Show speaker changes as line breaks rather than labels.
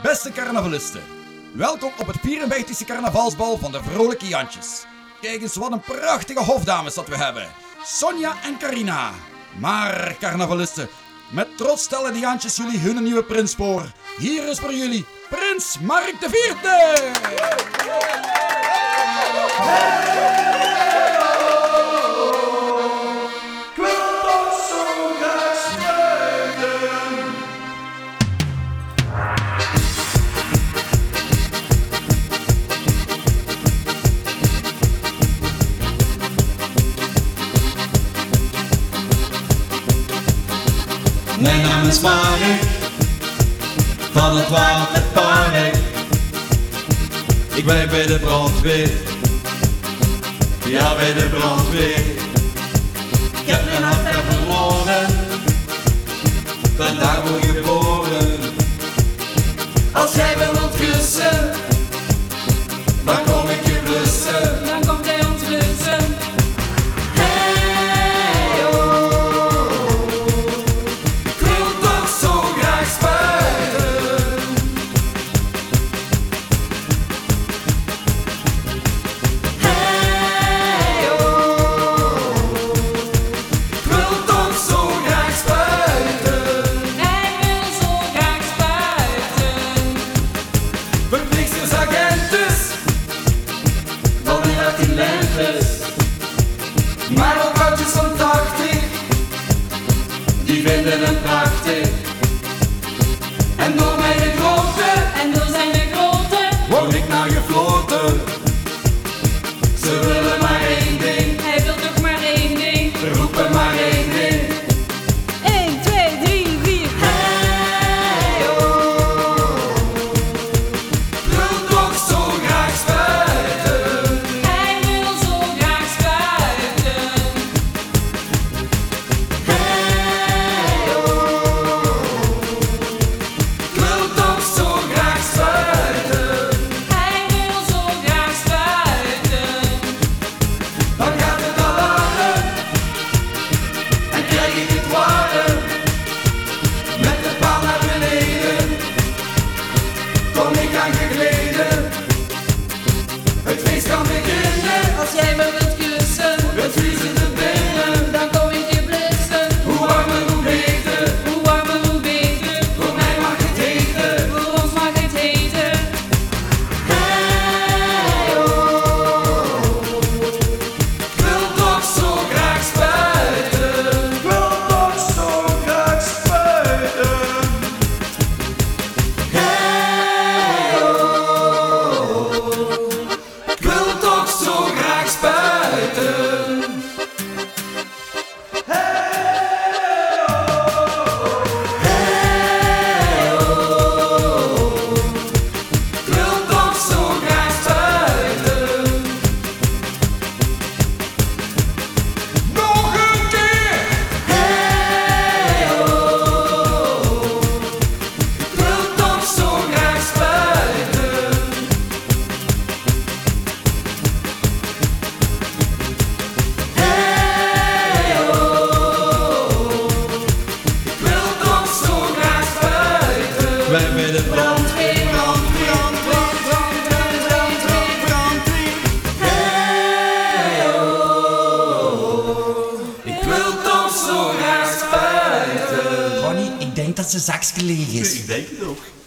Beste carnavalisten, welkom op het 54e carnavalsbal van de Vrolijke Jantjes. Kijk eens wat een prachtige hofdames dat we hebben. Sonja en Carina. Maar carnavalisten, met trots stellen de Jantjes jullie hun nieuwe prins voor. Hier is voor jullie Prins Mark IV.
Mijn naam is Mark, van het Waterpark. Ik werk bij de brandweer, ja bij de brandweer. Ik heb mijn hart daar verloren, ben daarvoor geboren. Als jij me wilt kussen, dan kom ik je blussen.
Dan komt hij ons blussen.
Maar ook oudjes van 80, die vinden het prachtig. En door mijn grootte,
En door zijn grootte,
word ik naar gefloten. Ze willen maar één ding,
hij wil toch maar één ding.
roepen maar één ding.
1, 2, 3, 4.
Hey oh, ik wil toch zo graag spuiten.
Hij wil zo graag spuiten.
Hey oh, ik wil toch zo graag spuiten.
Hij wil zo graag spuiten.
Dan gaat het alarm en krijg ik het warm. Met de paal naar beneden kom ik aan gegleden. Het feest kan beginnen,
Als jij me wilt kussen,
het vriezen er binnen.
dan kom ik je blussen.
Hoe warmer hoe beter,
Hoe warmer, hoe beter.
voor mij mag het heten.
Voor ons mag het heten.
Hey oh, ik wil toch zo graag spuiten. Ik wil toch zo graag spuiten. Hey oh, ik wil toch zo graag spuiten. Hey oh, ik wil toch zo graag spuiten. Nog een keer. Hey oh, ik wil toch zo graag spuiten. Hey oh, ik wil toch zo graag spuiten. Wij bij de brandweer. Hey oh, ik wil toch zo graag spuiten.
Ronnie, ik denk dat ze zaks gelegen is.
Ik denk het ook.